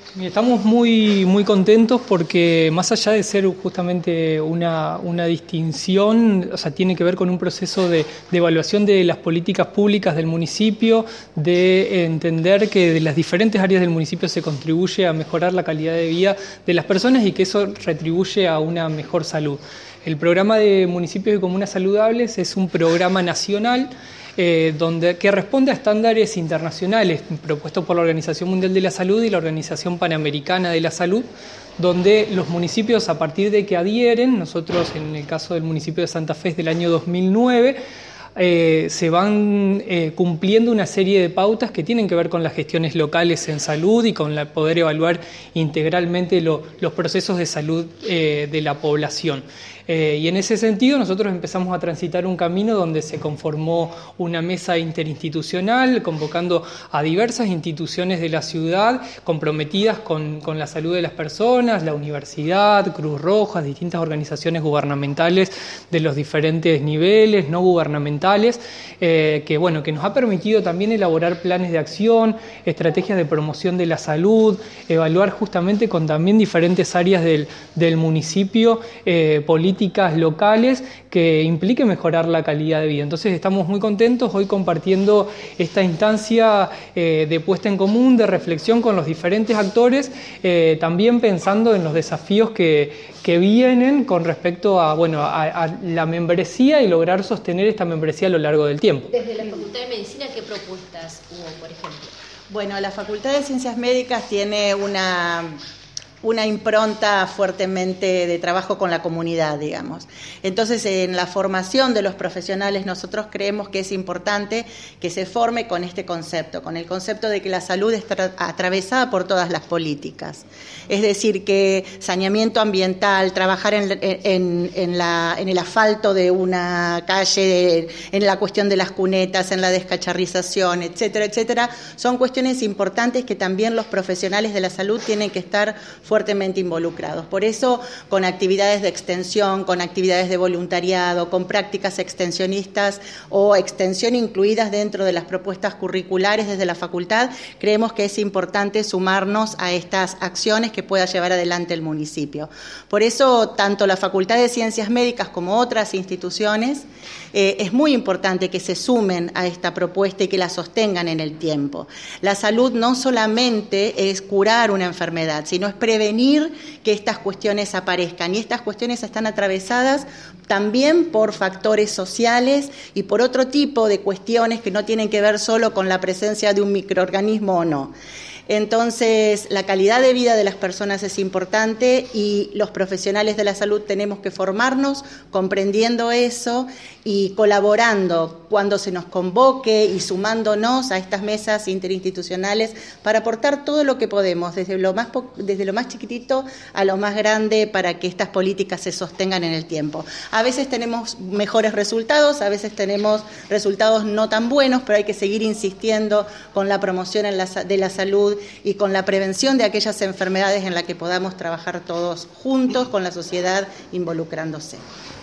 Estamos muy contentos porque más allá de ser justamente una distinción, o sea, tiene que ver con un proceso de evaluación de las políticas públicas del municipio, de entender que de las diferentes áreas del municipio se contribuye a mejorar la calidad de vida de las personas y que eso retribuye a una mejor salud. El programa de Municipios y Comunas Saludables es un programa nacional que responde a estándares internacionales propuestos por la Organización Mundial de la Salud y la Organización Panamericana de la Salud, donde los municipios, a partir de que adhieren, nosotros en el caso del municipio de Santa Fe es del año 2009, se van cumpliendo una serie de pautas que tienen que ver con las gestiones locales en salud y con poder evaluar integralmente los procesos de salud de la población. Y en ese sentido nosotros empezamos a transitar un camino donde se conformó una mesa interinstitucional convocando a diversas instituciones de la ciudad comprometidas con la salud de las personas, la universidad, Cruz Roja, distintas organizaciones gubernamentales de los diferentes niveles, no gubernamentales, que nos ha permitido también elaborar planes de acción, estrategias de promoción de la salud, evaluar justamente con también diferentes áreas del municipio políticas locales que implique mejorar la calidad de vida. Entonces estamos muy contentos hoy compartiendo esta instancia de puesta en común, de reflexión con los diferentes actores, también pensando en los desafíos que vienen con respecto a la membresía y lograr sostener esta membresía a lo largo del tiempo. Desde la Facultad de Medicina, ¿qué propuestas hubo, por ejemplo? Bueno, la Facultad de Ciencias Médicas tiene una impronta fuertemente de trabajo con la comunidad, digamos. Entonces, en la formación de los profesionales, nosotros creemos que es importante que se forme con este concepto, con el concepto de que la salud está atravesada por todas las políticas. Es decir, que saneamiento ambiental, trabajar en el asfalto de una calle, en la cuestión de las cunetas, en la descacharrización, etcétera, etcétera, son cuestiones importantes que también los profesionales de la salud tienen que estar fuertemente involucrados. Por eso, con actividades de extensión, con actividades de voluntariado, con prácticas extensionistas o extensión incluidas dentro de las propuestas curriculares desde la facultad, creemos que es importante sumarnos a estas acciones que pueda llevar adelante el municipio. Por eso, tanto la Facultad de Ciencias Médicas como otras instituciones, es muy importante que se sumen a esta propuesta y que la sostengan en el tiempo. La salud no solamente es curar una enfermedad, sino es prevenir que estas cuestiones aparezcan, y estas cuestiones están atravesadas también por factores sociales y por otro tipo de cuestiones que no tienen que ver solo con la presencia de un microorganismo o no. Entonces, la calidad de vida de las personas es importante y los profesionales de la salud tenemos que formarnos comprendiendo eso y colaborando cuando se nos convoque y sumándonos a estas mesas interinstitucionales para aportar todo lo que podemos, desde lo más chiquitito a lo más grande, para que estas políticas se sostengan en el tiempo. A veces tenemos mejores resultados, a veces tenemos resultados no tan buenos, pero hay que seguir insistiendo con la promoción de la salud y con la prevención de aquellas enfermedades en las que podamos trabajar todos juntos, con la sociedad involucrándose.